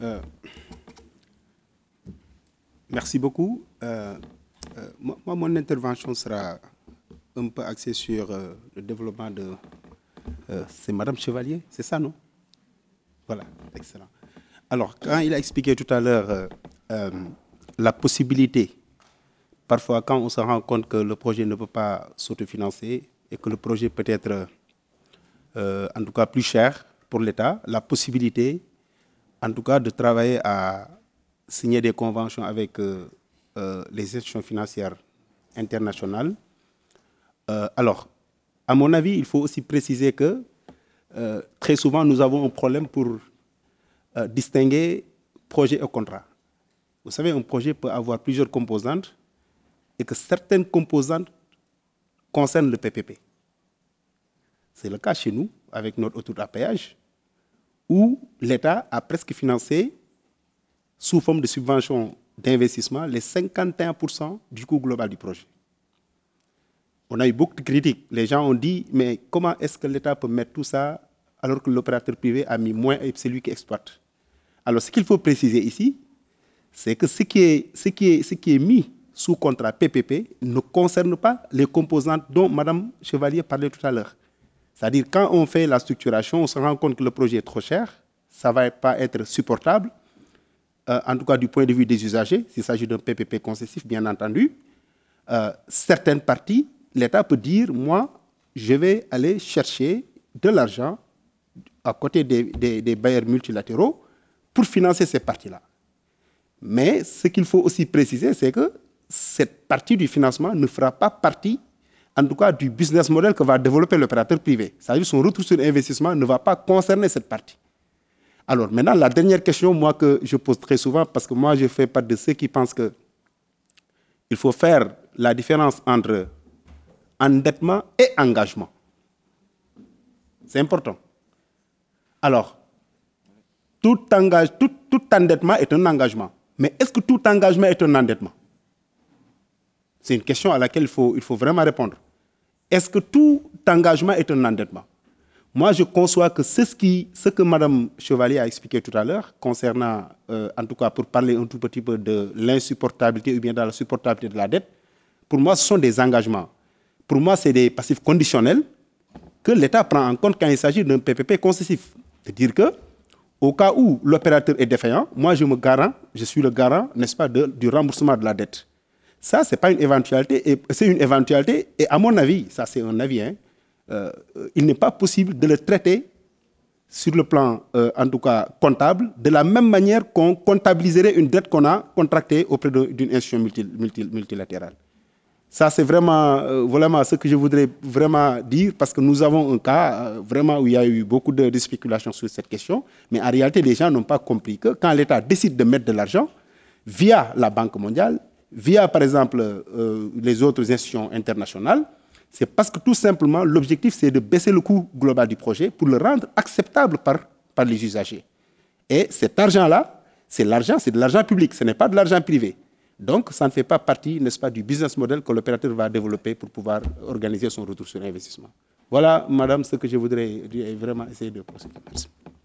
Euh, Merci beaucoup. Mon intervention sera un peu axée sur le développement de... c'est Madame Chevalier, c'est ça, non? Voilà, excellent. Alors, quand il a expliqué tout à l'heure euh, la possibilité, parfois quand on se rend compte que le projet ne peut pas s'autofinancer et que le projet peut être en tout cas plus cher pour l'État, la possibilité en tout cas de travailler à signer des conventions avec les institutions financières internationales. Alors, à mon avis, il faut aussi préciser que très souvent, nous avons un problème pour distinguer projet et contrat. Vous savez, un projet peut avoir plusieurs composantes et que certaines composantes concernent le PPP. C'est le cas chez nous, avec notre autoroute à péage, où l'État a presque financé, sous forme de subvention d'investissement, les 51% du coût global du projet. On a eu beaucoup de critiques. Les gens ont dit, mais comment est-ce que l'État peut mettre tout ça alors que l'opérateur privé a mis moins et c'est lui qui exploite? Alors, ce qu'il faut préciser ici, c'est que ce qui est mis sous contrat PPP ne concerne pas les composantes dont Mme Chevalier parlait tout à l'heure. C'est-à-dire, quand on fait la structuration, on se rend compte que le projet est trop cher, ça ne va pas être supportable, en tout cas du point de vue des usagers, s'il s'agit d'un PPP concessif, bien entendu. Certaines parties, l'État peut dire, moi, je vais aller chercher de l'argent à côté des bailleurs multilatéraux pour financer ces parties-là. Mais ce qu'il faut aussi préciser, c'est que cette partie du financement ne fera pas partie, en tout cas, du business model que va développer l'opérateur privé. C'est-à-dire que son retour sur investissement ne va pas concerner cette partie. Alors maintenant, la dernière question, moi, que je pose très souvent, parce que moi, je fais partie de ceux qui pensent qu'il faut faire la différence entre endettement et engagement. C'est important. Alors, tout endettement est un engagement. Mais est-ce que tout engagement est un endettement? C'est une question à laquelle il faut vraiment répondre. Est-ce que tout engagement est un endettement? Moi, je conçois que ce que Mme Chevalier a expliqué tout à l'heure, concernant, en tout cas pour parler un tout petit peu de l'insupportabilité ou bien de la supportabilité de la dette, pour moi, ce sont des engagements. Pour moi, c'est des passifs conditionnels que l'État prend en compte quand il s'agit d'un PPP concessif. C'est-à-dire que, au cas où l'opérateur est défaillant, moi, je suis le garant, n'est-ce pas, du remboursement de la dette. Ça, ce n'est pas une éventualité, c'est une éventualité, et à mon avis, ça c'est un avis, hein, il n'est pas possible de le traiter sur le plan, en tout cas, comptable, de la même manière qu'on comptabiliserait une dette qu'on a contractée auprès d'une institution multilatérale. Ça, c'est vraiment ce que je voudrais vraiment dire, parce que nous avons un cas vraiment où il y a eu beaucoup de spéculations sur cette question, mais en réalité, les gens n'ont pas compris que quand l'État décide de mettre de l'argent via la Banque mondiale, via, par exemple, les autres institutions internationales, c'est parce que tout simplement, l'objectif, c'est de baisser le coût global du projet pour le rendre acceptable par les usagers. Et cet argent-là, c'est de l'argent public, ce n'est pas de l'argent privé. Donc, ça ne fait pas partie, n'est-ce pas, du business model que l'opérateur va développer pour pouvoir organiser son retour sur investissement. Voilà, madame, ce que je voudrais vraiment essayer de procéder. Merci.